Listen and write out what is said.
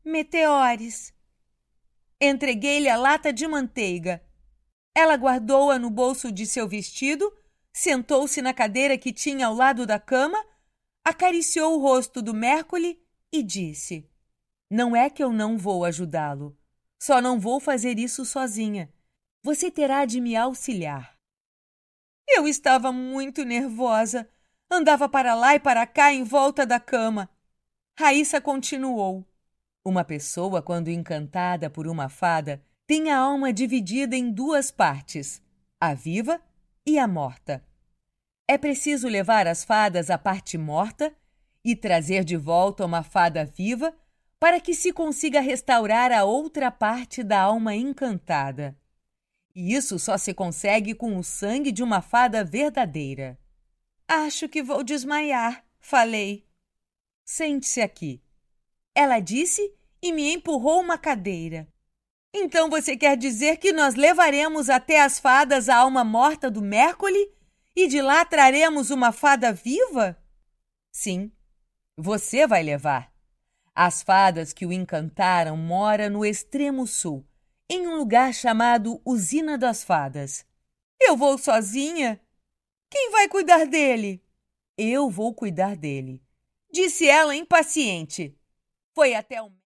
Meteores. Entreguei-lhe a lata de manteiga. Ela guardou-a no bolso de seu vestido, sentou-se na cadeira que tinha ao lado da cama, acariciou o rosto do Mercury e disse: Não é que eu não vou ajudá-lo. Só não vou fazer isso sozinha. Você terá de me auxiliar. Eu estava muito nervosa. Andava para lá e para cá em volta da cama. Raíssa continuou. Uma pessoa, quando encantada por uma fada, tem a alma dividida em duas partes, a viva e a morta. É preciso levar as fadas à parte morta e trazer de volta uma fada viva para que se consiga restaurar a outra parte da alma encantada. E isso só se consegue com o sangue de uma fada verdadeira. Acho que vou desmaiar, falei. Sente-se aqui. Ela disse e me empurrou uma cadeira. Então você quer dizer que nós levaremos até as fadas a alma morta do Mercury e de lá traremos uma fada viva? Sim, você vai levar. As fadas que o encantaram moram no extremo sul, em um lugar chamado Usina das Fadas. Eu vou sozinha? Quem vai cuidar dele? Eu vou cuidar dele, disse ela impaciente. Foi até o